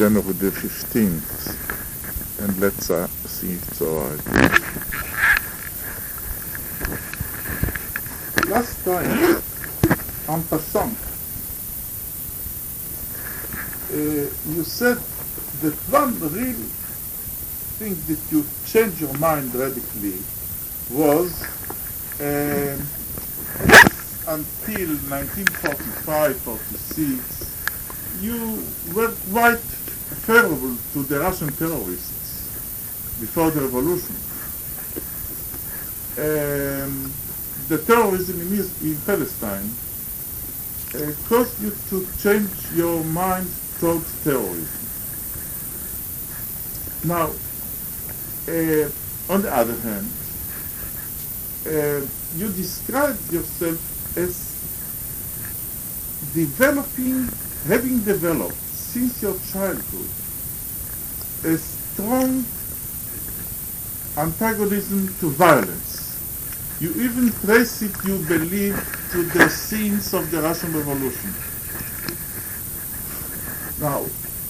January the 15th, and let's see if it's alright. Last time, en passant, you said that one real thing that you changed your mind radically was until 1945-46, you were quite favorable to the Russian terrorists before the revolution. The terrorism in Palestine caused you to change your mind towards terrorism. Now, on the other hand, you described yourself as having developed since your childhood a strong antagonism to violence. You even trace it, you believe, to the scenes of the Russian Revolution. Now,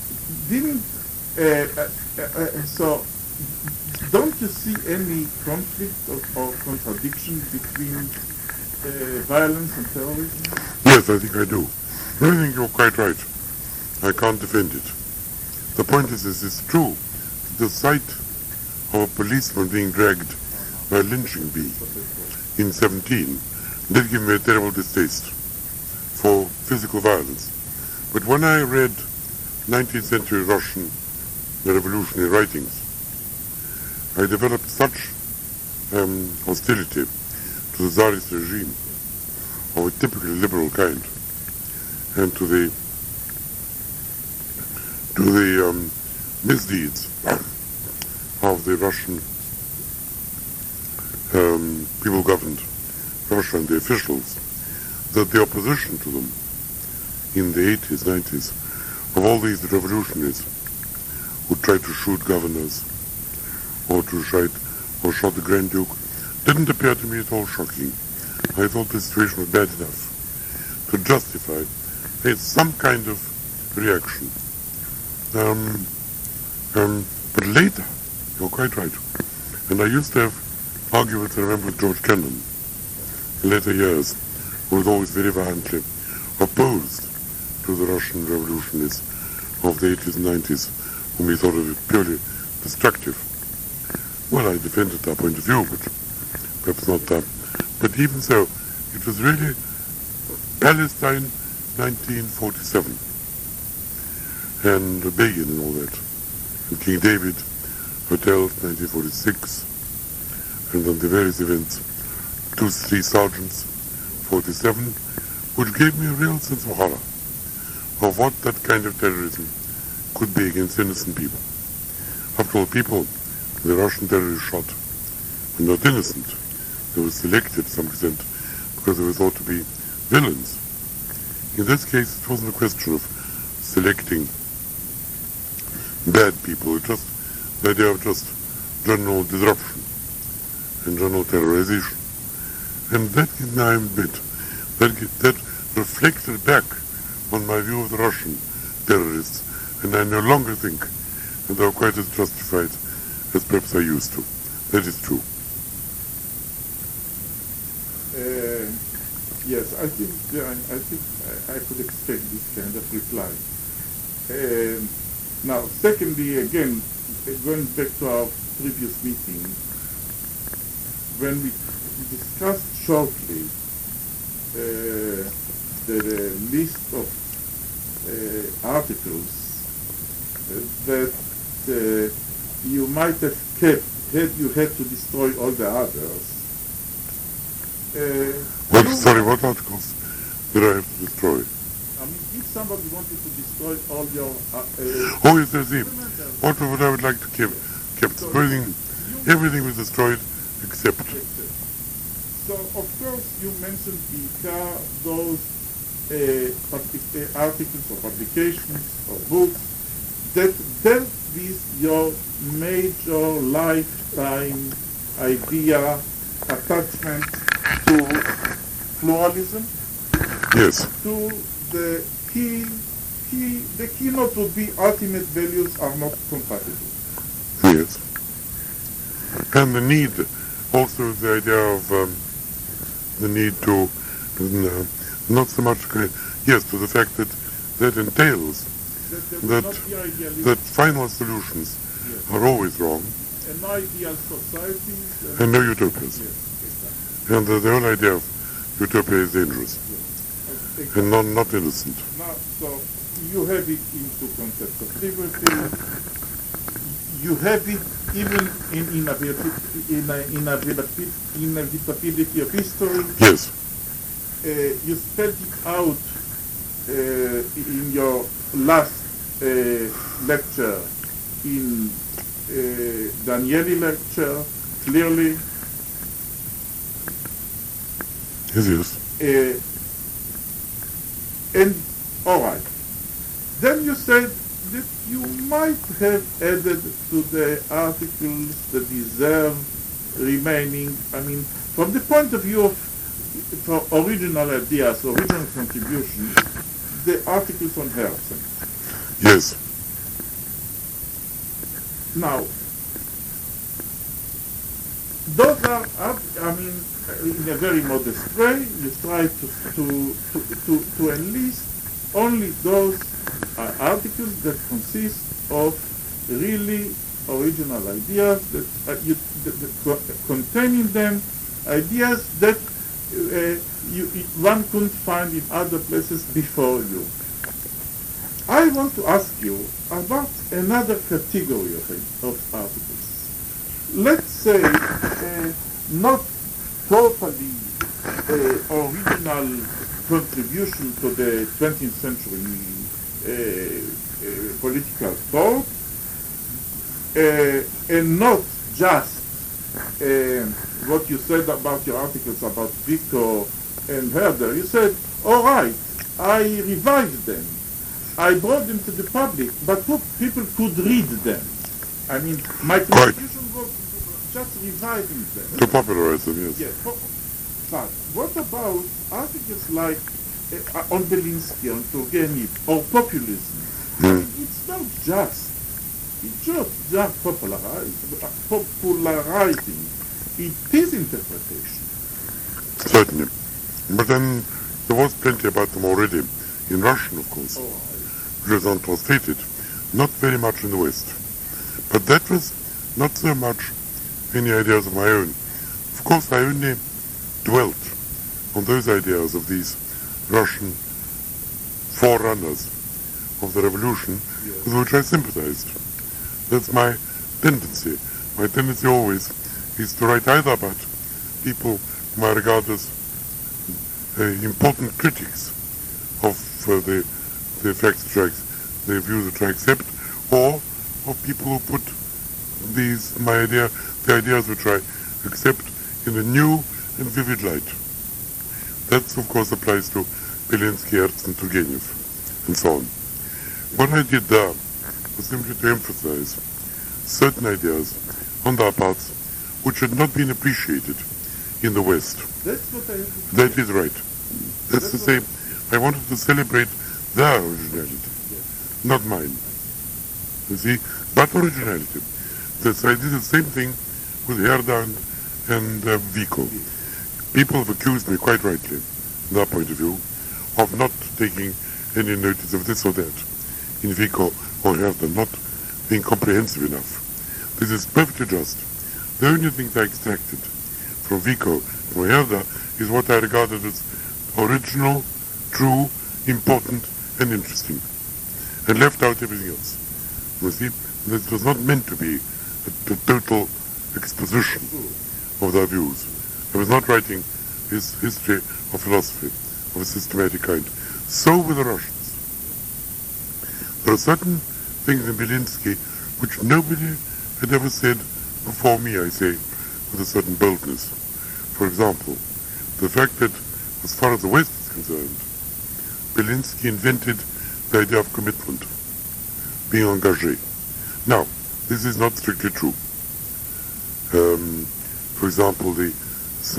so don't you see any conflict or contradiction between violence and terrorism? Yes, I think I do. I think you're quite right. I can't defend it. The point is, it's true. The sight of a policeman being dragged by a lynching bee in 17 did give me a terrible distaste for physical violence. But when I read 19th century Russian revolutionary writings, I developed such hostility to the Tsarist regime of a typically liberal kind, and to the misdeeds of the Russian people who governed Russia and the officials, that the opposition to them in the 80s, 90s, of all these revolutionaries who tried to shoot governors or shot the Grand Duke, didn't appear to me at all shocking. I thought the situation was bad enough to justify some kind of reaction. But later, you're quite right, and I used to have arguments, I remember, with George Kennan in later years, who was always very violently opposed to the Russian revolutionists of the 80s and 90s, whom he thought of purely destructive. Well, I defended that point of view, but perhaps not that. But even so, it was really Palestine 1947 and Begin and all that, and King David Hotel 1946, and then the various events, 2-3 Sergeants 47, which gave me a real sense of horror of what that kind of terrorism could be against innocent people. After all, people the Russian terrorists shot were not innocent. They were selected to some extent because they were thought to be villains. In this case, it wasn't a question of selecting bad people. It was just the idea of just general disruption and general terrorization. And that, I admit, that reflected back on my view of the Russian terrorists, and I no longer think that they were quite as justified as perhaps I used to. That is true. Yes, I think I could expect this kind of reply. Now, secondly, again, going back to our previous meeting, when we discussed shortly the list of articles that you might have kept had you had to destroy all the others. What articles did I have to destroy? I mean, if somebody wanted to destroy all your... oh, yes, there's it. What I would like to keep everything was destroyed except... So, of course, you mentioned those articles or publications or books that dealt with your major lifetime idea, attachment to pluralism, yes, to the key the keynote would be ultimate values are not compatible. Yes. And the need, also the idea of the need to, not so much, yes, to the fact that that entails that final solutions are always wrong. And no ideal societies. And no utopias. Yes, exactly. And the whole idea of utopia is dangerous. Yes. Exactly. And not innocent. Now, so you have it in two concepts of liberty. You have it even in inevitability of history. Yes. You spelled it out in your last lecture, in Danieli lecture, clearly. Yes. And all right. Then you said that you might have added to the articles the deserve remaining. I mean, from the point of view of for original ideas, original contributions, the articles on Herzen. Yes. Now, those are, I mean, in a very modest way, you try to enlist only those articles that consist of really original ideas that contain in them ideas that one couldn't find in other places before you. I want to ask you about another category of articles. Let's say not totally original contribution to the 20th century political thought, and not just what you said about your articles about Vico and Herder. You said, all right, I revived them. I brought them to the public, but people could read them. I mean, my contribution was just reviving them. To popularize them, yes. Yes. But what about articles like on Belinsky, on Turgenev, or populism? I mean, it's not just popularizing. It is interpretation. Certainly. But then there was plenty about them already, in Russian, of course, which was untranslated, not very much in the West. But that was not so much any ideas of my own. Of course, I only dwelt on those ideas of these Russian forerunners of the revolution, with which I sympathized. That's my tendency. My tendency always is to write either about people whom I regard as important critics of the effects which the views which I accept, or of people who put the ideas which I accept in a new and vivid light. That, of course, applies to Belinsky, Herzen, Turgenev, and so on. What I did there was simply to emphasize certain ideas on their parts which had not been appreciated in the West. That's what I... That is right. That's to say, I wanted to celebrate their originality, not mine. You see, but originality. So I did the same thing with Herder and Vico. People have accused me, quite rightly, from their point of view, of not taking any notice of this or that in Vico or Herder, not being comprehensive enough. This is perfectly just. The only things I extracted from Vico, from Herder, is what I regarded as original, true, important, and interesting, and left out everything else. You see, this was not meant to be a total exposition of their views. I was not writing his history of philosophy of a systematic kind. So with the Russians. There are certain things in Belinsky which nobody had ever said before me, I say, with a certain boldness. For example, the fact that, as far as the West is concerned, Belinsky invented the idea of commitment, being engagé. Now, this is not strictly true. For example, the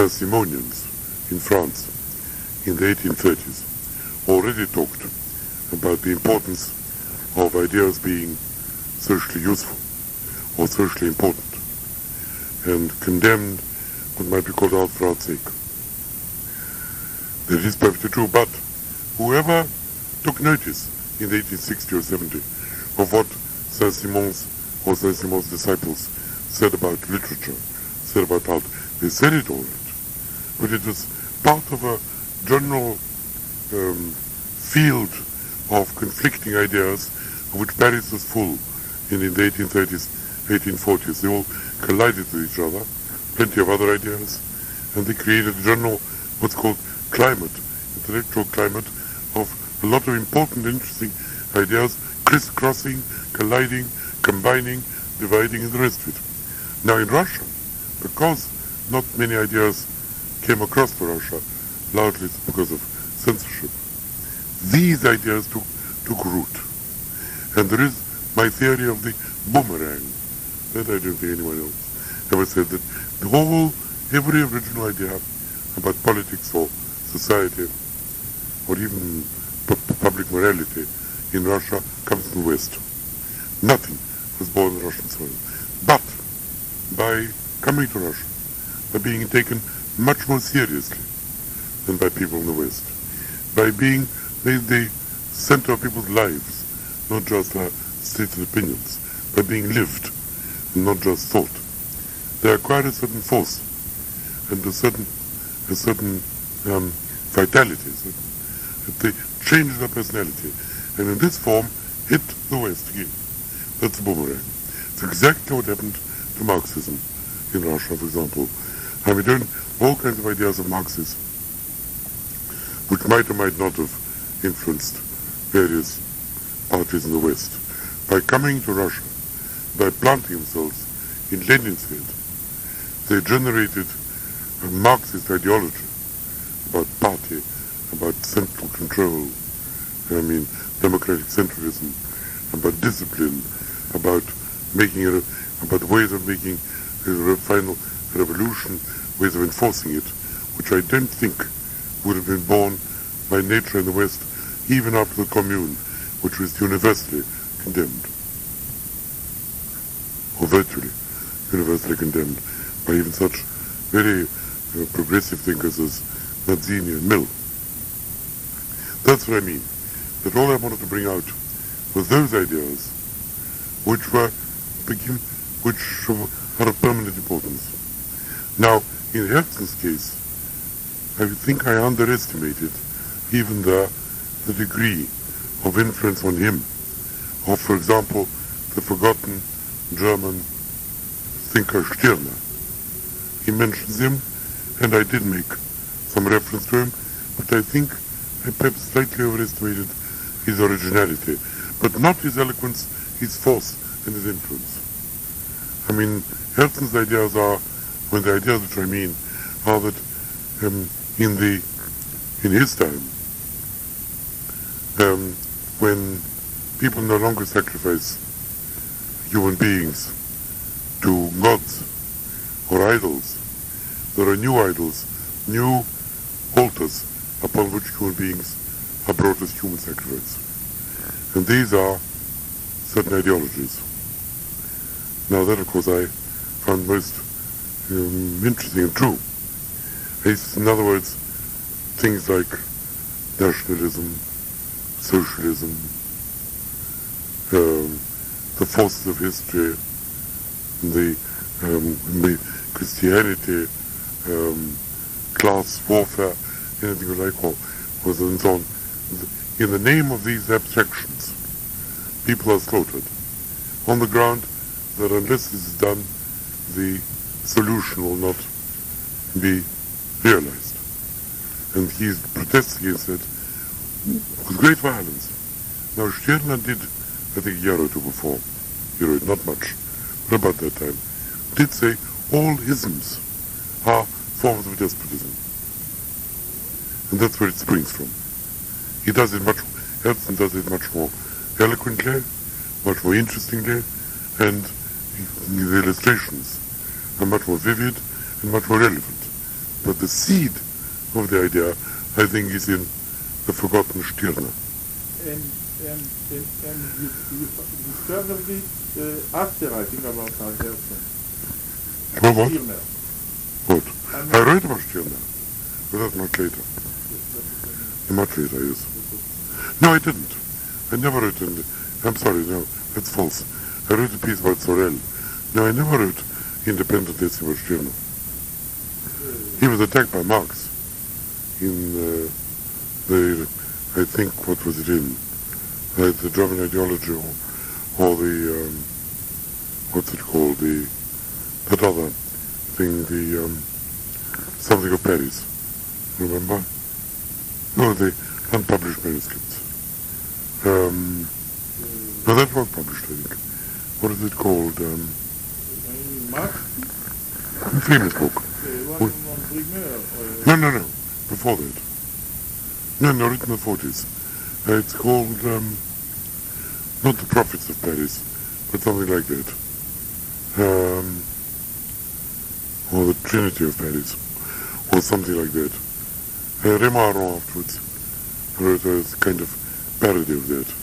Saint-Simonians in France in the 1830s already talked about the importance of ideas being socially useful or socially important, and condemned what might be called art for art's sake. That is perfectly true, but whoever took notice in 1860 or 70 of what Saint-Simon's or Saint-Simon's disciples said about literature, said about art, they said it all right, but it was part of a general field of conflicting ideas of which Paris was full in the 1830s, 1840s. They all collided with each other, plenty of other ideas, and they created a general, what's called climate, intellectual climate of a lot of important, interesting ideas, crisscrossing, colliding, combining, dividing, and the rest of it. Now in Russia, because not many ideas came across to Russia, largely because of censorship, these ideas took root. And there is my theory of the boomerang, that I don't think anyone else ever said, that every original idea about politics or society or even public morality in Russia comes from the West. Nothing was born in Russian soil. But by coming to Russia, by being taken much more seriously than by people in the West, by being made the center of people's lives, not just stated opinions, by being lived and not just thought, they acquired a certain force and a certain vitality. They changed their personality, and in this form hit the West again. That's the boomerang. It's exactly what happened to Marxism in Russia, for example. And we don't all kinds of ideas of Marxism, which might or might not have influenced various parties in the West. By coming to Russia, by planting themselves in Lenin's head, they generated a Marxist ideology about party, about central control, democratic centralism, about discipline, about ways of making a final revolution, ways of enforcing it, which I don't think would have been born by nature in the West, even after the Commune, which was universally condemned, or virtually universally condemned, by even such very progressive thinkers as Mazzini and Mill. That's what I mean. That all I wanted to bring out were those ideas which are of permanent importance. Now, in Herzen's case, I think I underestimated even the degree of influence on him of, for example, the forgotten German thinker Stirner. He mentions him, and I did make some reference to him, but I think I perhaps slightly overestimated his originality, but not his eloquence, his force and his influence. Herzen's ideas are, the ideas which I mean, are that in his time, when people no longer sacrifice human beings to gods or idols, there are new idols, new altars upon which human beings are brought as human sacrifice. And these are certain ideologies. Now that, of course, I found most interesting and true. In other words, things like nationalism, socialism, the forces of history, the Christianity, class warfare, anything you like, or and so on. In the name of these abstractions, people are slaughtered on the ground that unless this is done, the solution will not be realized. And he protests against it with great violence. Now Stirner did, I think, a year or two before, not much, but about that time, did say all isms are forms of despotism. And that's where it springs from. He does it Herzen does it much more eloquently, much more interestingly, and the illustrations are much more vivid and much more relevant. But the seed of the idea, I think, is in the forgotten Stirner. And you discovered it after writing about our Herzl. Well, what? Stirner. What? I mean- I read about Stirner, but that's much later. Much later, yes. No, I didn't. I never wrote I'm sorry, no, that's false. I wrote a piece about Sorel. No, I never wrote independent essay about Stirner. He was attacked by Marx in I think, what was it in? The German ideology or the, what's it called? That other thing, something of Paris. Remember? No, the unpublished manuscripts. No, that was published, I think. What is it called? Marx, A famous book. one on Brimeur. No. Before that. No, written in the 40s. It's called, not The Prophets of Paris, but something like that. Or The Trinity of Paris, or something like that. Raymond Aron afterwards wrote a kind of parody of that.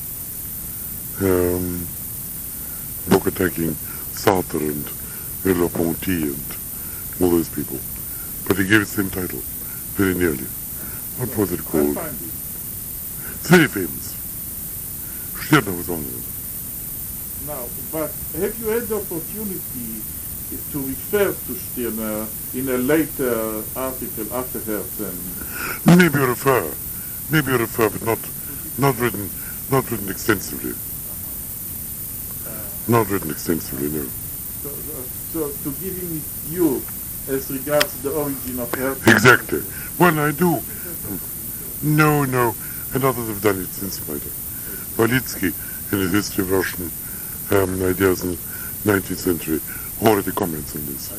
Book attacking Sartre and Merleau-Ponty and all those people. But he gave it the same title, very nearly. What was it I called? find it. It's very famous. Stirner was one of them. Now, but have you had the opportunity to refer to Stirner in a later article after Herzen? Maybe refer, but not written extensively. Not written extensively, no. So to giving you as regards the origin of Herzen. Exactly. Well, I do. No, and others have done it since my time. Walitsky, in his History of Russian Ideas in the 19th century, already comments on this.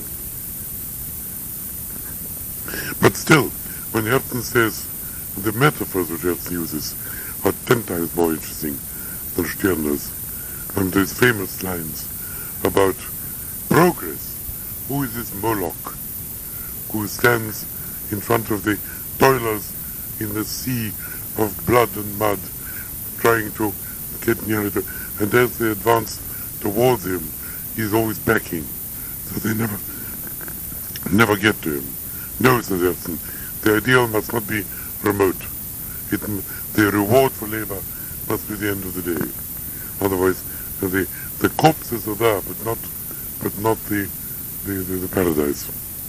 But still, when Herzen says the metaphors which Herzen uses are 10 times more interesting than Stirner's, and those famous lines about progress. Who is this Moloch who stands in front of the toilers in the sea of blood and mud, trying to get near it, and as they advance towards him, he's always backing, so they never get to him. No, says Herzen, the ideal must not be remote. The reward for labor must be the end of the day. Otherwise, the corpses are there, but not the paradise.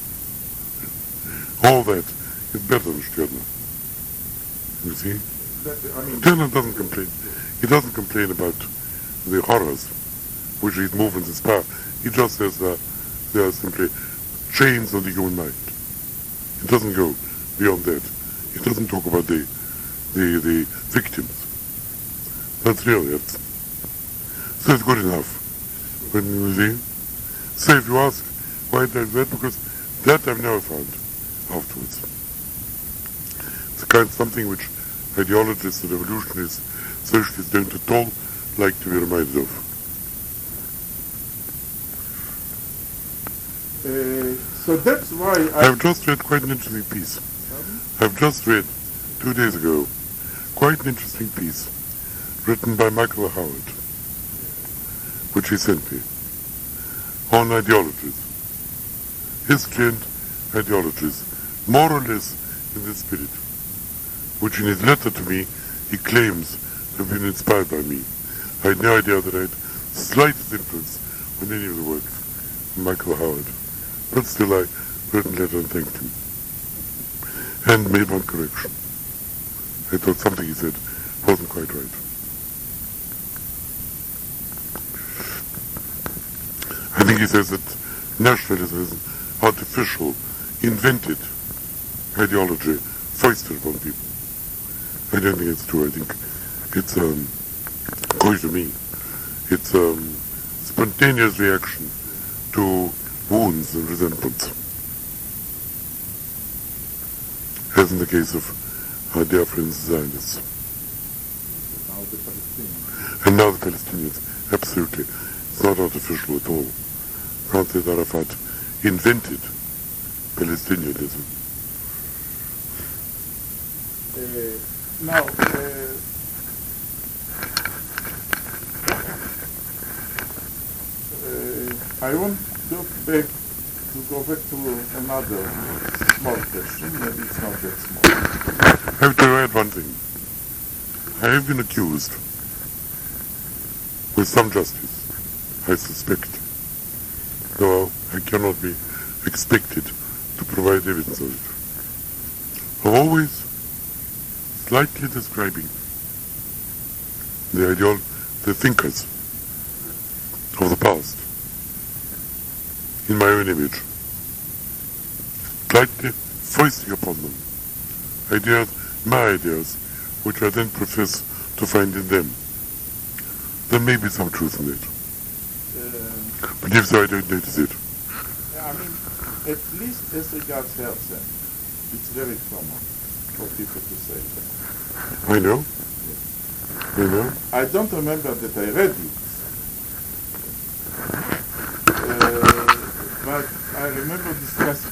All that is better than Stirner. You see? Stirner doesn't complain. He doesn't complain about the horrors which his movements inspire. He just says that they are simply chains on the human mind. He doesn't go beyond that. He doesn't talk about the victims. That's really it. So it's good enough. When you see? So if you ask why there's that, because that I've never found afterwards. It's kind of something which ideologists and evolutionists, socialists don't at all like to be reminded of. So that's why I've just read quite an interesting piece. I've just read 2 days ago quite an interesting piece written by Michael Howard, which he sent me, on ideologies, history and ideologies, more or less in this spirit, which in his letter to me he claims to have been inspired by me. I had no idea that I had slightest influence on any of the work of Michael Howard, but still I wrote a letter and thanked him, and made one correction. I thought something he said wasn't quite right. I think he says that nationalism is an artificial, invented ideology foisted upon people. I don't think it's true. I think it's, according to me, it's a spontaneous reaction to wounds and resentments. As in the case of our dear friends Zionists. now the Palestinians. And now the Palestinians, absolutely. It's not artificial at all. Can't say that Arafat invented Palestinianism. Now, I want to go back to another small question. Maybe it's not that small. I have to add one thing. I have been accused, with some justice, I suspect, though I cannot be expected to provide evidence of it, of always slightly describing the thinkers of the past in my own image, slightly foisting upon them my ideas, which I then profess to find in them. There may be some truth in it, but if so, I don't notice it. I mean, at least as regards Herzl, it's very common for people to say that. I know. I know. I don't remember that I read it, but I remember discussing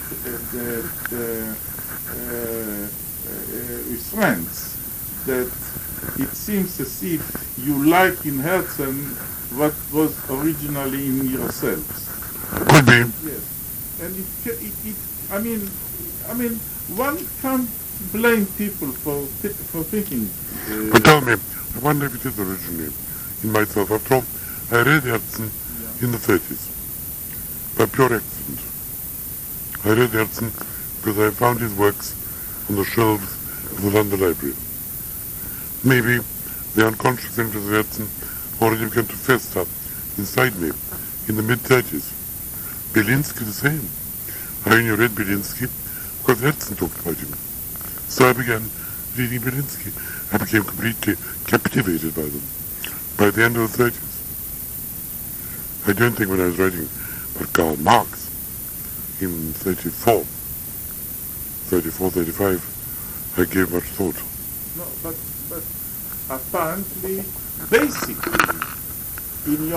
with friends that it seems as if you like in Herzl what was originally in yourselves. Could be. Yes, and I mean, one can't blame people for thinking. But tell me, I wonder if it is originally in myself. After all, I read Herzl in the 30s by pure accident. I read Herzl because I found his works on the shelves of the London Library. Maybe the unconscious interest of Herzl already began to fester inside me in the mid-30s. Belinsky the same. I only read Belinsky because Herzl talked about him. So I began reading Belinsky. I became completely captivated by them by the end of the 30s. I don't think when I was writing about Karl Marx in 34, 35, I gave much thought. No, but apparently, basically, in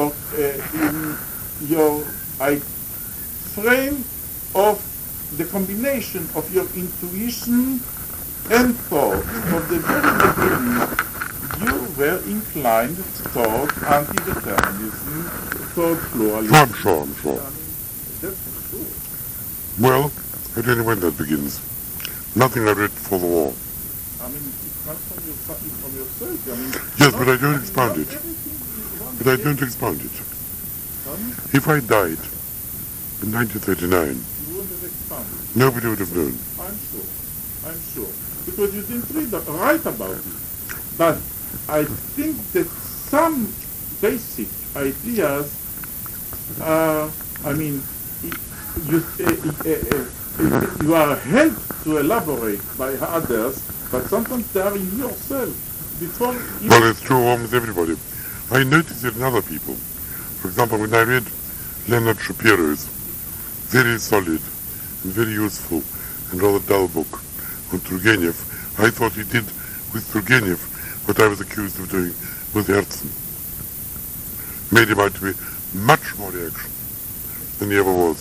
your frame of the combination of your intuition and thought from the very beginning, you were inclined toward anti-determinism, toward pluralism. I'm sure. I mean, that's for sure. Well, I don't know when that begins. Nothing I read before the war. I mean, it comes from yourself. I mean, Yes, but I don't expound it. But I don't expound it. If I died in 1939, you wouldn't have expounded. nobody would have known. I'm sure. Because you didn't write about it. But I think that some basic ideas are, I mean, you are helped to elaborate by others, but sometimes they are in yourself. Well, it's true almost everybody. I notice it in other people. For example, when I read Leonard Shapiro's very solid and very useful and rather dull book on Turgenev, I thought he did with Turgenev what I was accused of doing with Herzl. Made him out to be much more reaction than he ever was.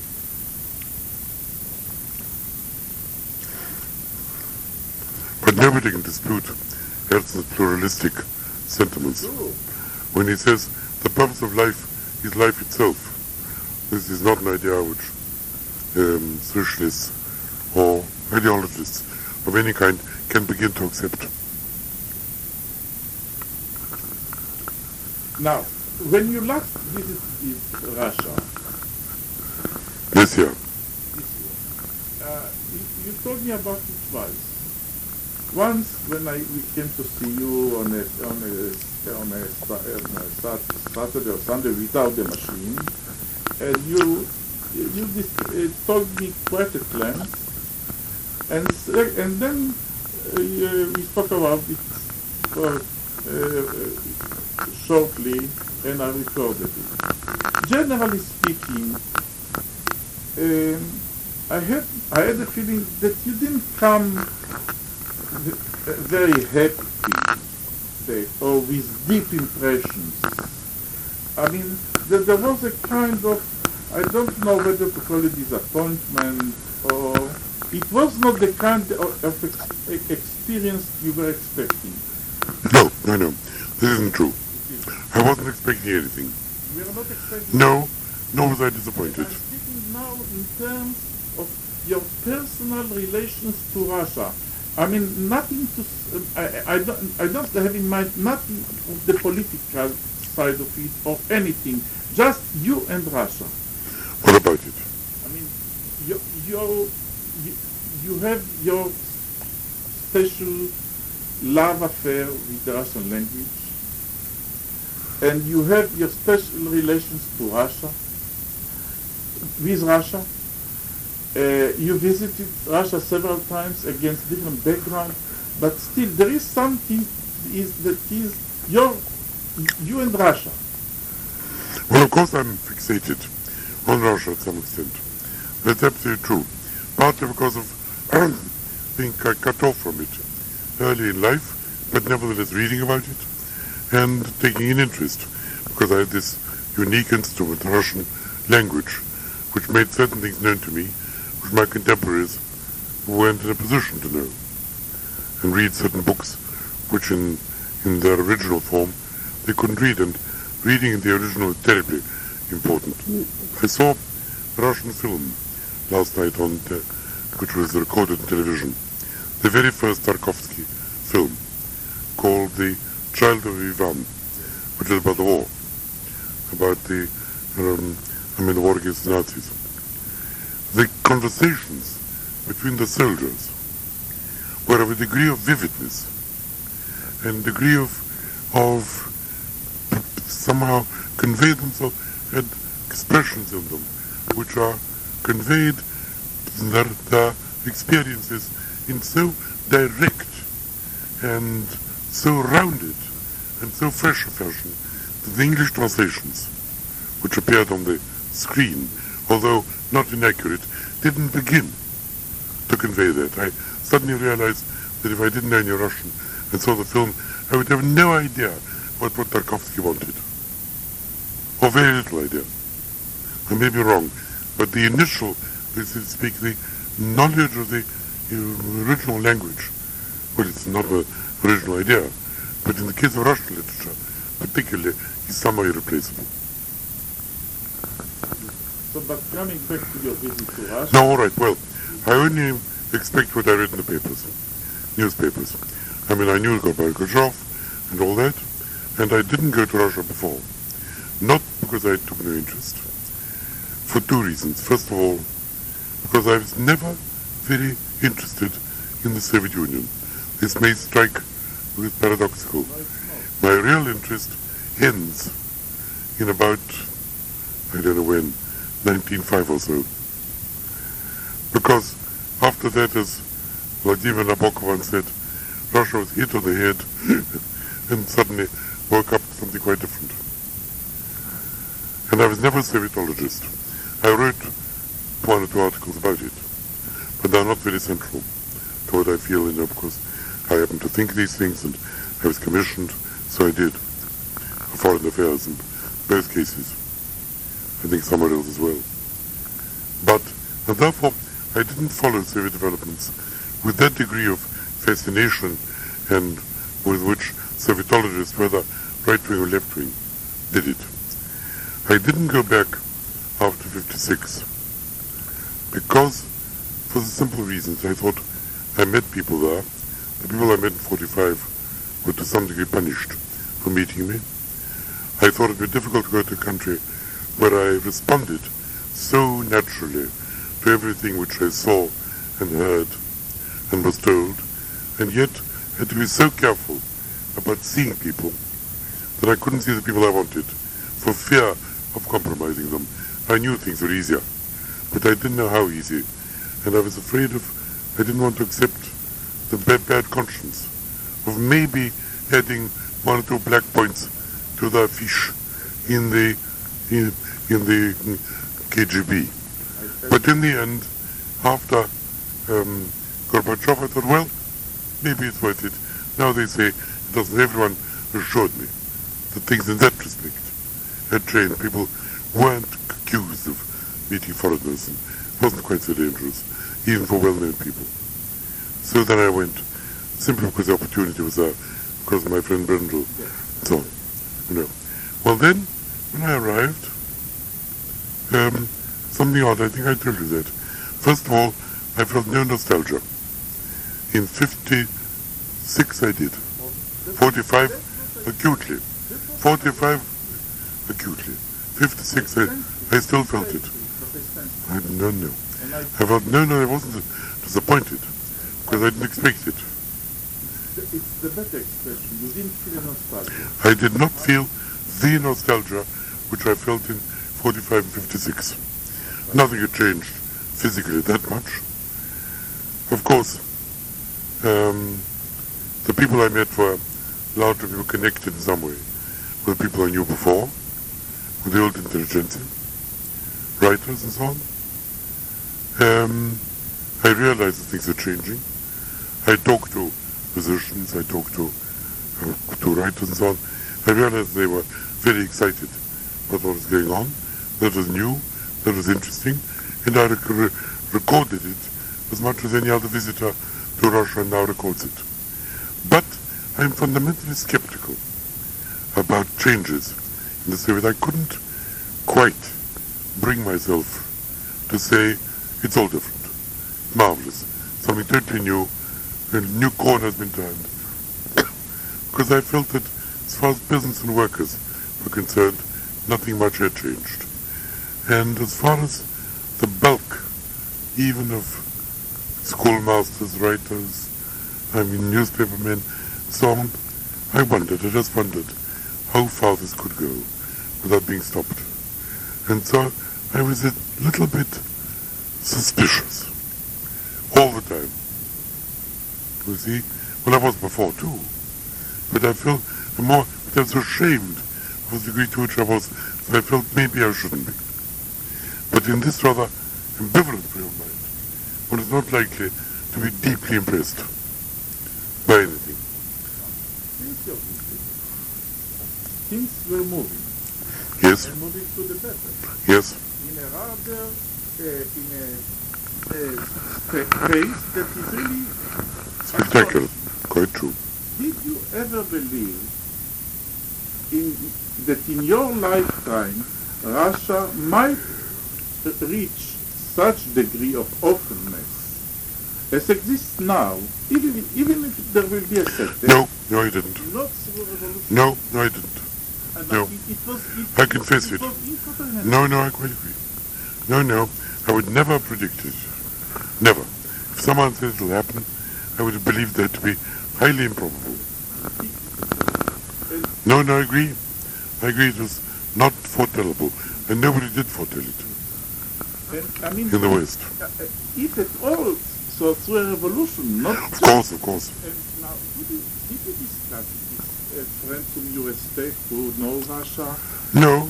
But nobody can dispute Herzl's pluralistic sentiments. When he says the purpose of life is life itself, this is not an idea which socialists or ideologists of any kind can begin to accept. Now, when you last visited Russia, This year, you told me about it twice. Once when we came to see you on a Saturday or Sunday without the machine, and you told me quite at length, and then we spoke about it for shortly, and I recorded it. Generally speaking, I had a feeling that you didn't come very happy or with deep impressions. I mean, there was a kind of, I don't know whether to call it disappointment, or it was not the kind of experience you were expecting. no, this isn't true. I wasn't expecting anything. We are not expecting. No, nor was I disappointed. I'm speaking now in terms of your personal relations to Russia. I mean, nothing to. I don't have in mind nothing of the political side of it or anything. Just you and Russia. What about it? I mean, you have your special love affair with the Russian language, and you have your special relations to Russia, with Russia. You visited Russia several times against different background, but still there is something that is you and Russia. Well, of course I'm fixated on Russia to some extent. That's absolutely true. Partly because of being cut off from it early in life, but nevertheless reading about it and taking an interest, because I had this unique instrument, the Russian language, which made certain things known to me, which my contemporaries weren't in a position to know, and read certain books which in their original form they couldn't read, and reading in the original is terribly important. I saw a Russian film last night which was recorded on television, the very first Tarkovsky film, called The Child of Ivan, which is about the war, about the war against the Nazis. The conversations between the soldiers were of a degree of vividness and degree of somehow conveyed themselves, had expressions in them which are conveyed their experiences in so direct and so rounded and so fresh a fashion that the English translations which appeared on the screen, although not inaccurate, didn't begin to convey that. I suddenly realized that if I didn't know any Russian and saw the film, I would have no idea what Tarkovsky wanted. Or very little idea. I may be wrong, but the initial, so to speak, the knowledge of the original language, well, it's not an original idea, but in the case of Russian literature, particularly, is somehow irreplaceable. So, but coming back to your visit to Russia... No, all right, well, I only expect what I read in the papers, newspapers. I mean, I knew Gorbachev and all that, and I didn't go to Russia before. Not because I took no interest, for two reasons. First of all, because I was never very interested in the Soviet Union. This may strike as paradoxical. My real interest ends in about, I don't know when, 1905 or so. Because after that, as Vladimir Nabokov once said, Russia was hit on the head and suddenly woke up to something quite different. And I was never a Sovietologist. I wrote one or two articles about it, but they're not very central to what I feel, because I happen to think these things, and I was commissioned, so I did. Foreign affairs in both cases. I think somewhere else as well. And therefore, I didn't follow Soviet developments with that degree of fascination and with which Sovietologists, whether right-wing or left-wing, did it. I didn't go back after 56 because, for the simple reasons, I thought I met people there. The people I met in 45 were to some degree punished for meeting me. I thought it would be difficult to go to a country where I responded so naturally to everything which I saw and heard and was told, and yet had to be so careful about seeing people that I couldn't see the people I wanted for fear of compromising them. I knew things were easier, but I didn't know how easy, and I was afraid I didn't want to accept the bad conscience of maybe adding one or two black points to the fish in the KGB. But in the end, after Gorbachev, I thought, well, maybe it's worth it. Now they say it doesn't. Everyone assured me that things in that respect had changed. People weren't accused of meeting foreigners, and it wasn't quite so dangerous, even for well-known people. So then I went, simply because the opportunity was there, because of my friend Brendel, so on. Well then, when I arrived, something odd, I think I told you that. First of all, I felt no nostalgia. In 56 I did. 45 acutely. 45 acutely. 56 I still felt it. I don't know. I felt, no, I wasn't disappointed because I didn't expect it. It's the better expression. You didn't feel nostalgia. I did not feel the nostalgia which I felt in 45 and 56. Nothing had changed physically that much. Of course, the people I met were largely people connected in some way with the people I knew before, with the old intelligentsia, writers and so on. I realized that things are changing. I talked to physicians, I talked to writers and so on. I realized they were very excited about what was going on. That was new, that was interesting, and I recorded it as much as any other visitor to Russia now records it. But I am fundamentally skeptical about changes in the Soviet. I couldn't quite bring myself to say it's all different, marvelous, something totally new, a new corner has been turned. Because I felt that as far as peasants and workers were concerned, nothing much had changed. And as far as the bulk, even of schoolmasters, writers, newspapermen, so on, I just wondered how far this could go without being stopped. And so I was a little bit suspicious all the time. You see, well, I was before too, but I felt but I was ashamed of the degree to which I was, so I felt maybe I shouldn't be. But in this rather ambivalent frame of mind, one is not likely to be deeply impressed by anything. Things were moving. Yes. And moving to the better. Yes. In a rather, pace that is really Spectacular. Quite true. Did you ever believe that in your lifetime Russia might reach such degree of openness as exists now, even if there will be a setback? No, I didn't. Not through revolution. No, I didn't. No. I confess it. No, I quite agree. No, I would never have predicted it. Never. If someone said it'll happen, I would have believed that to be highly improbable. No, I agree. It was not foretellable, and nobody did foretell it in the West. If at all, so through a revolution, not... Of course. And now, did you discuss with friends whom you respect who know Russia? No,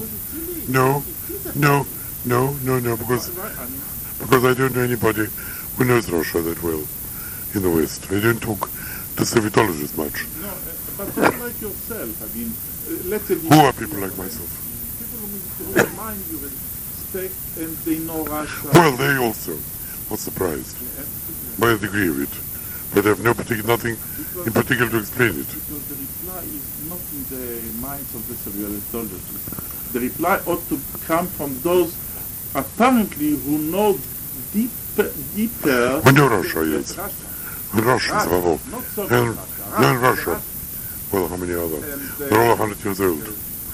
because I don't know anybody who knows Russia that well in the West. I don't talk to Sovietologists much. No, but people like yourself, let's say... Who are people like myself? People who remind you respect and they know Russia. Well, they also were surprised by the degree of it, but they have nothing in particular to explain it. Because the reply is not in the minds of the Sovietologists. The reply ought to come from those apparently who know deeper... We know Russia, yes. And Russians, bravo. Not Soviet And Russia. Well, how many are there? They're all 100 years old.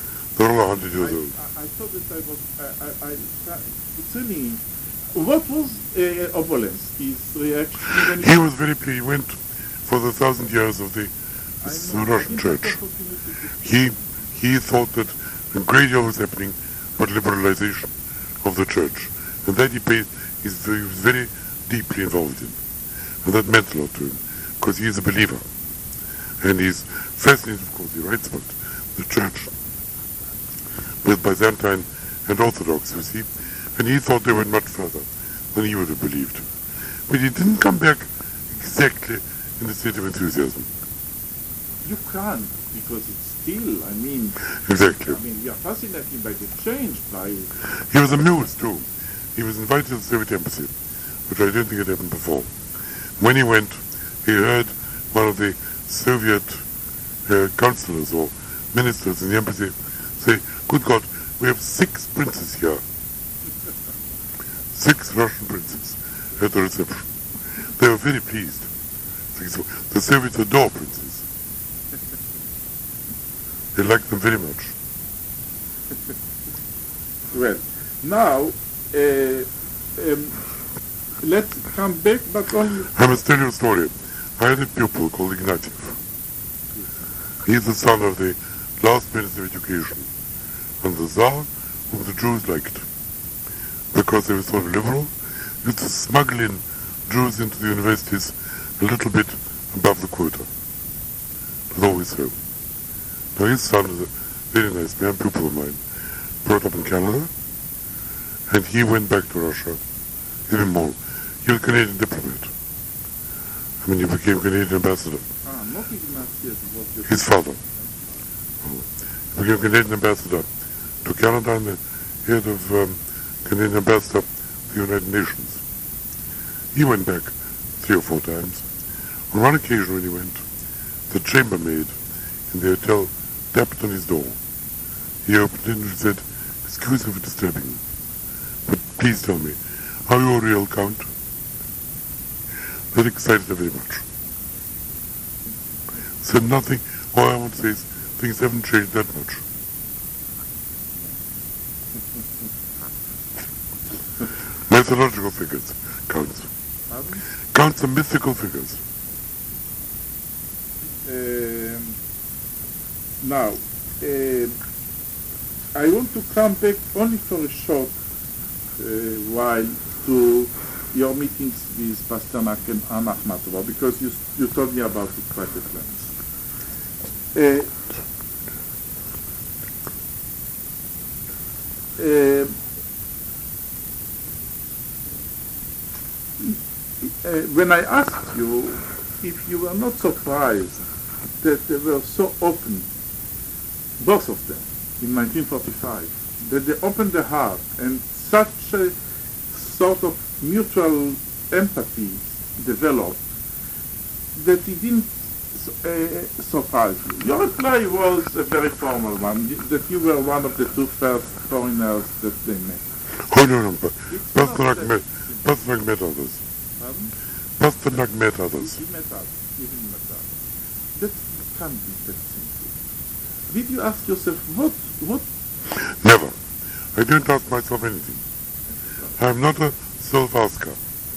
I thought that really, what was Obolensky's reaction? He was very pleased. He went for the 1,000 years of the Russian Church. He thought that a great deal was happening about liberalization of the Church, and that he was very deeply involved in, and that meant a lot to him because he is a believer, and he's fascinated. Of course, he writes about the Church with Byzantine and Orthodox, you see, and he thought they went much further than he would have believed. But he didn't come back exactly in the state of enthusiasm. You can't, because it's still, Exactly. You're fascinated by the change, He was amused too. He was invited to the Soviet embassy, which I don't think had happened before. When he went, he heard one of the Soviet counselors or ministers in the embassy say, good God, we have 6 princes here. 6 Russian princes at the reception. They were very pleased. The Soviets adore princes. They like them very much. Well, now, let's come back, but only... I must tell you a story. I had a pupil called Ignatiev. He's the son of the last Minister of Education and the Tsar, whom the Jews liked. Because they were so liberal, used to smuggle in Jews into the universities a little bit above the quota. It was always so. Now his son is a very nice man, pupil of mine, brought up in Canada, and he went back to Russia, even more. He was a Canadian diplomat. I mean, he became Canadian ambassador. Not Ignatiev, His father. He became Canadian ambassador to Canada and the head of Canadian ambassador to the United Nations. He went back 3 or 4 times. On one occasion when he went, the chambermaid in the hotel tapped on his door. He opened it and said, "Excuse me for disturbing you, but please tell me, are you a real count?" That excited her very much. Said nothing, all I want to say is things haven't changed that much. Mythological figures counts. Pardon? Counts are mythical figures. Now, I want to come back only for a short while to your meetings with Pasternak and Anna Akhmatova, because you told me about it quite at length. When I asked you if you were not surprised that they were so open, both of them, in 1945, that they opened their heart and such a sort of mutual empathy developed, that it didn't surprise you. Your reply was a very formal one, that you were one of the 2 first foreigners that they met. Oh no, Pasternak met others. Pardon? Pasternak met others. You met us. You didn't met us. That can't be that simple. Did you ask yourself, what? Never. I don't ask myself anything. I'm not a self-asker.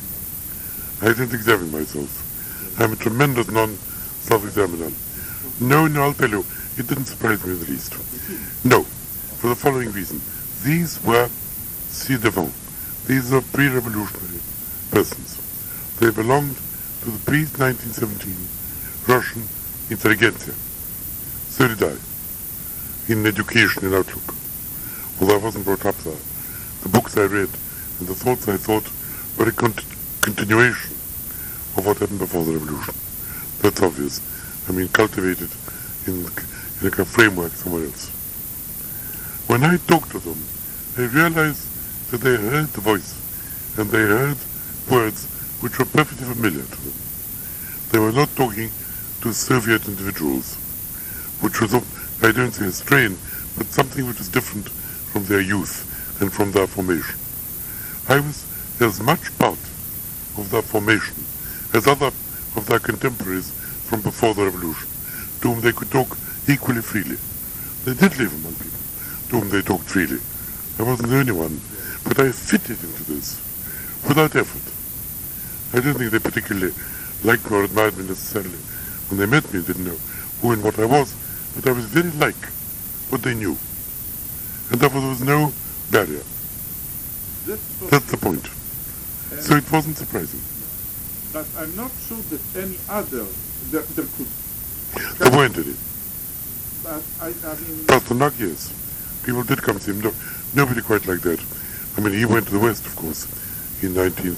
I don't examine myself. I'm a tremendous non-self-examiner. No, I'll tell you, it didn't surprise me in the least. No, for the following reason. These were ci devant. These are pre-revolutionary persons. They belonged to the pre-1917 Russian intelligentsia. So did I, in education and outlook. Although I wasn't brought up there, the books I read and the thoughts I thought were a continuation of what happened before the revolution. That's obvious. I mean, cultivated in a kind of framework somewhere else. When I talked to them, I realized that they heard the voice and they heard words which were perfectly familiar to them. They were not talking to Soviet individuals, which was, I don't say a strain, but something which was different from their youth and from their formation. I was as much part of their formation as other of their contemporaries from before the revolution, to whom they could talk equally freely. They did live among people to whom they talked freely. I wasn't the only one, but I fitted into this without effort. I don't think they particularly liked me or admired me necessarily. When they met me, they didn't know who and what I was, but I was very like what they knew. And therefore there was no barrier. That's the point. So it wasn't surprising. But I'm not sure that any other, there could... There weren't any. But I mean... Pasternak, yes. People did come to him. No, nobody quite like that. I mean, he went to the West, of course, in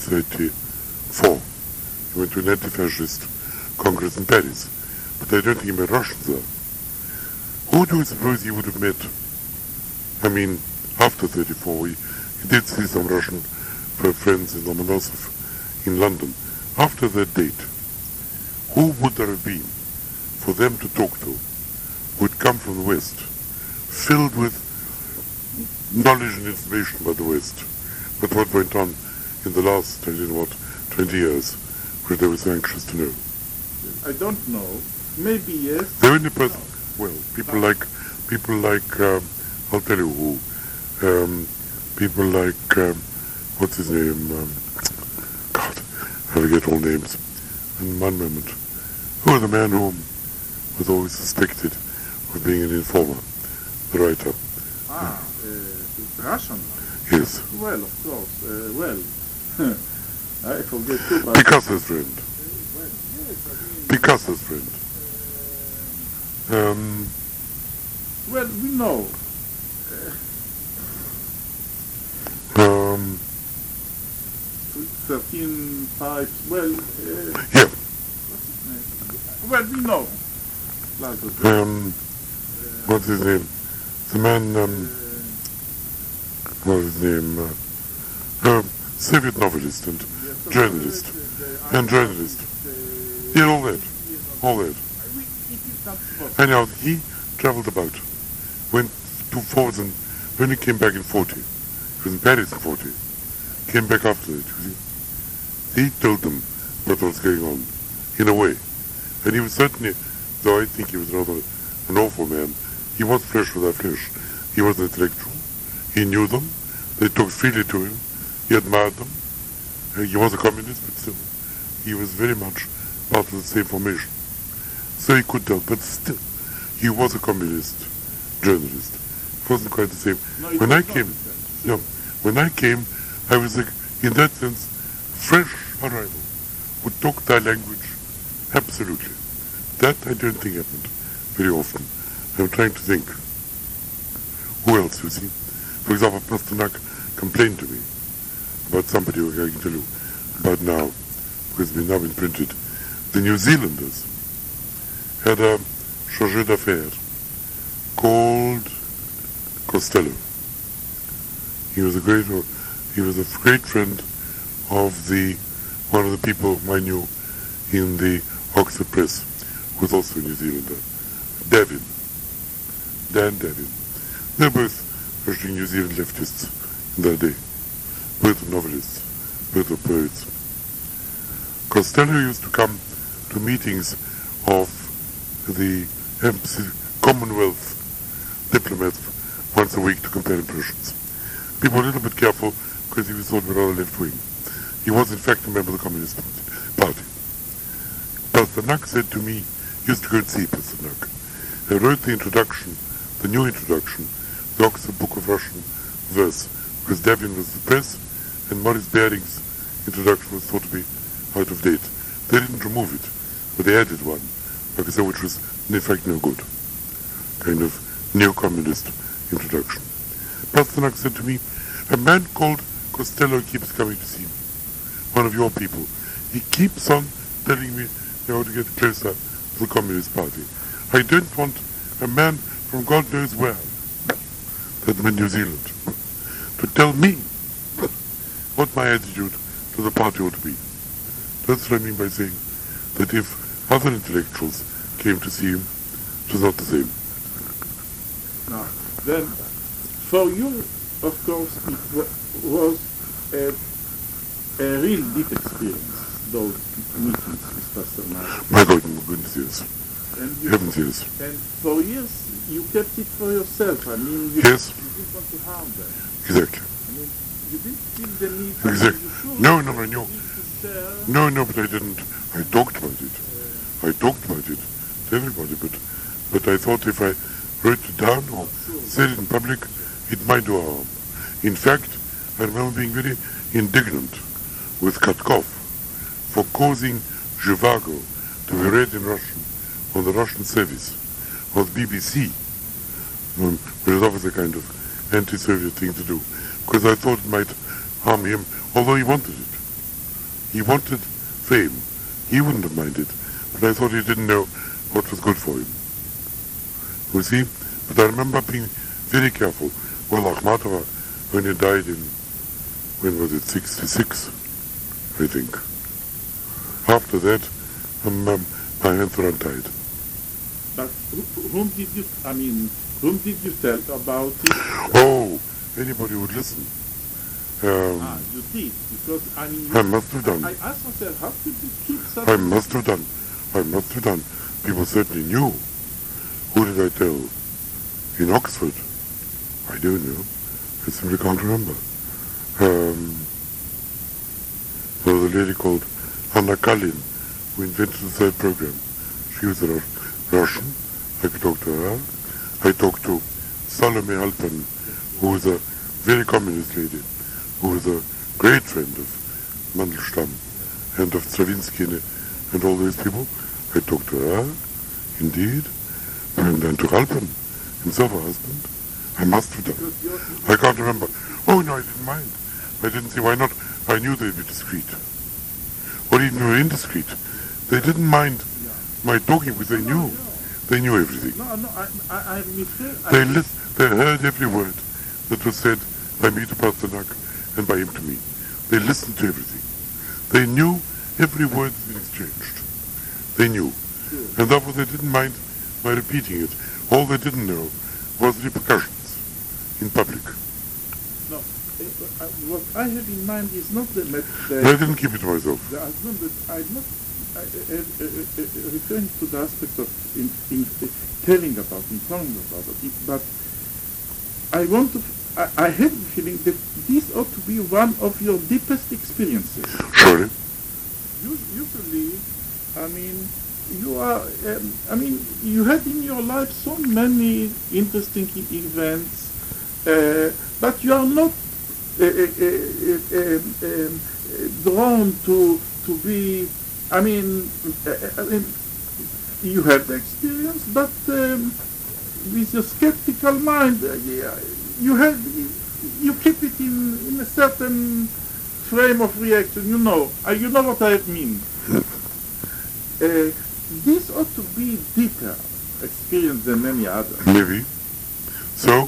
1934. He went to an anti-fascist Congress in Paris. But I don't think he met Russians there. Who do you suppose he would have met? I mean, after 34, he did see some Russian friends in Lomonosov in London. After that date, who would there have been for them to talk to who had come from the West filled with knowledge and information about the West, but what went on in the last, 20 years, which they were so anxious to know. I don't know. Maybe yes. The only person, well, people like, I'll tell you who, people like, what's his name, God, I forget all names, in one moment. Who was the man who was always suspected of being an informer, the writer? Russian? Yes. Well, of course. I forget too, but... Picasso's friend. Picasso's friend. Well, we know. 13 pipes, well... Yeah. What's his name? Well, we know. What's his name? The man, what's his name? Soviet novelist and journalist. Yeah, all that. Anyhow, he traveled about, went to forwards and when he came back in 40, he was in Paris in 40, came back after that, you see. He told them what was going on, in a way. And he was certainly, though I think he was rather an awful man, he was flesh without flesh. He was an intellectual. He knew them. They talked freely to him. He admired them. He was a communist, but still, he was very much part of the same formation. So he could tell, but still, he was a communist journalist. It wasn't quite the same. No, when I came, I was, in that sense, fresh arrival, who talked their language absolutely. That I don't think happened very often. I'm trying to think. Who else, you see? For example, Pasternak complained to me about somebody who I can tell you about now, who has now been printed. The New Zealanders had a chargé d'affaires called Costello. He was a great friend of one of the people I knew in the Oxford Press, who was also a New Zealander, Dan Devin. They're both virtually New Zealand leftists in their day. Both were novelists, both were poets. Costello used to come to meetings of the Commonwealth diplomats once a week to compare impressions. People were a little bit careful because he was thought rather left-wing. He was in fact a member of the Communist Party. Pasternak said to me, used to go and see Pasternak. I wrote the introduction, the new introduction, the Oxford Book of Russian Verse, because Devin was the press and Maurice Baring's introduction was thought to be out of date. They didn't remove it, but they added one, like I said, which was in fact no good. Kind of neo-communist introduction. Pasternak said to me, a man called Costello keeps coming to see me. One of your people. He keeps on telling me how to get closer to the Communist Party. I don't want a man from God knows where, that in New Zealand, to tell me what my attitude to the party ought to be. That's what I mean by saying that if other intellectuals came to see him, it was not the same. Now, then, for you, of course, it was a real deep experience, those meetings with Pasternak. My God, goodness, yes. Heavens, yes. And for years, you kept it for yourself. I mean, you Yes. didn't want to harm them. Exactly. I mean, you didn't feel the need Exactly. to No, share. No, but I didn't. I talked about it. I talked about it to everybody, but I thought if I wrote it down or said it in public, it might do harm. In fact, I remember being very indignant with Katkov for causing Zhivago to be read in Russian on the Russian service of the BBC, which was obviously a kind of anti-Soviet thing to do, because I thought it might harm him, although he wanted it. He wanted fame. He wouldn't have minded, but I thought he didn't know what was good for him. You see? But I remember being very careful. Well, Akhmatova, when he died in, when was it, 66, I think. After that, my hands were untied. But whom did you, I mean, Whom did you tell about it? Oh, anybody would listen. You did, because I mean, I must have done. I asked myself, how could you keep such? I must have done. I must have done. People certainly knew. Who did I tell? In Oxford? I don't know. I simply can't remember. There was a lady called Anna Kalin who invented the third program. She was a Russian. I could talk to her. I talked to Salome Alpan, who was a very communist lady, who was a great friend of Mandelstam and of Stravinsky and all those people. I talked to her, indeed, and then to Alpan, himself a husband. I must have done. I can't remember. Oh no, I didn't mind. I didn't see why not. I knew they'd be discreet. Or even were indiscreet. They didn't mind my talking because they knew. They knew everything. I They heard every word that was said by me to Pasternak and by him to me. They listened to everything. They knew every word that was exchanged. They knew. And therefore they didn't mind my repeating it. All they didn't know was repercussions in public. No, what I have in mind is not the I didn't keep it to myself. I'm not referring to the aspect of telling about, informing about it, but I have the feeling that this ought to be one of your deepest experiences. Surely. Usually, I mean, you had in your life so many interesting events, but you are not drawn to be. I mean, you have the experience, but with your skeptical mind, you keep it in a certain frame of reaction. You know what I mean. This ought to be deeper experience than any other. Maybe. So,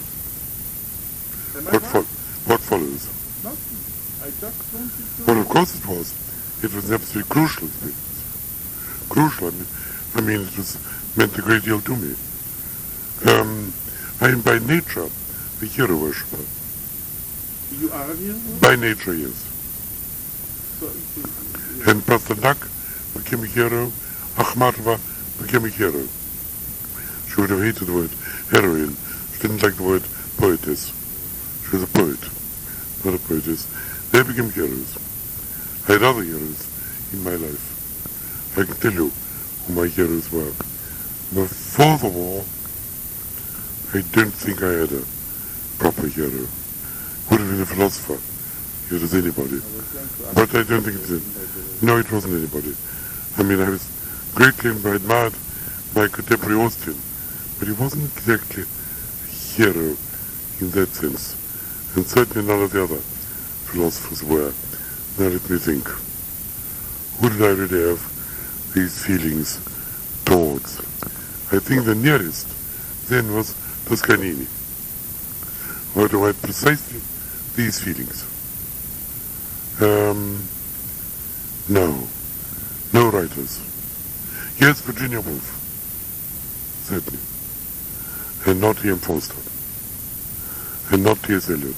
what follows? Nothing. I just wanted to... Well, of course it was. It was an absolutely crucial experience. Crucial. I mean, it meant a great deal to me. I am by nature a hero worshipper. You are a hero? By nature, yes. So and Pasternak became a hero. Akhmatova became a hero. She would have hated the word heroine. She didn't like the word poetess. She was a poet, not a poetess. They became heroes. I had other heroes in my life. I can tell you who my heroes were. Before the war, I don't think I had a proper hero. Would have been a philosopher, if it was anybody. But I don't think it was. No, it wasn't anybody. I mean, I was greatly admired by contemporary Austin, but he wasn't exactly a hero in that sense. And certainly none of the other philosophers were. Now let me think. Who did I really have these feelings towards? I think the nearest then was Toscanini. Or do I have precisely these feelings? No writers. Yes, Virginia Woolf, certainly. And not E.M. Forster. And not T.S. Eliot.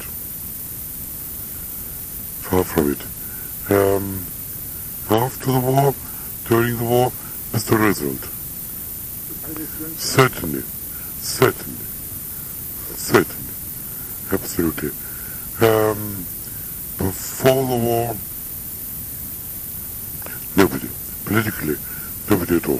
Far from it. After the war, during the war, Mr. Roosevelt. Certainly. Absolutely. Before the war, nobody. Politically, nobody at all.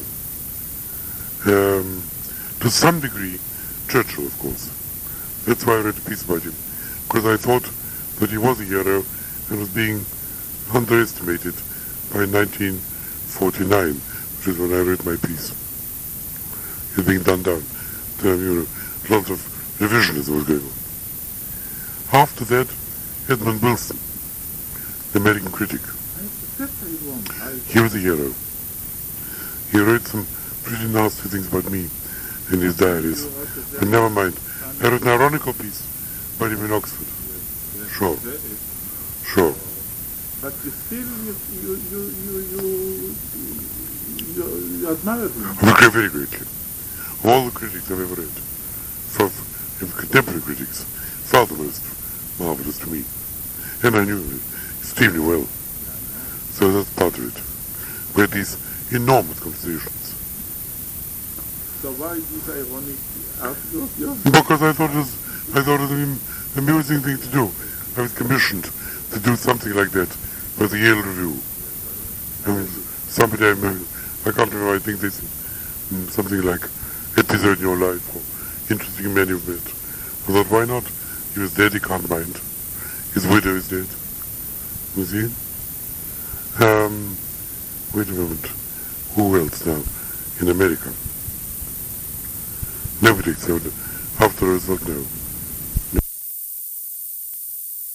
To some degree, Churchill, of course. That's why I wrote a piece about him. Because I thought that he was a hero and was being underestimated by 1949, which is when I wrote my piece. He was being done down. Lots of revisionism was going on. After that, Edmund Wilson, the American critic. He was a hero. He wrote some pretty nasty things about me in his diaries. But never mind. I wrote an ironical piece about him in Oxford. Sure. But you still, you admire him. Okay, very greatly. All the critics I've ever read. of contemporary critics, far the most marvelous to me. And I knew it extremely well. So that's part of it. We had these enormous conversations. So why this ironic article of yours? Because I thought it was an amusing thing to do. I was commissioned to do something like that for the Yale Review. And somebody I can't remember, I think they said something like episode in your life or interesting man you've met. I thought, why not? He was dead, he can't mind. His widow is dead. You see? Wait a moment. Who else now? In America? Nobody except after Roosevelt, no.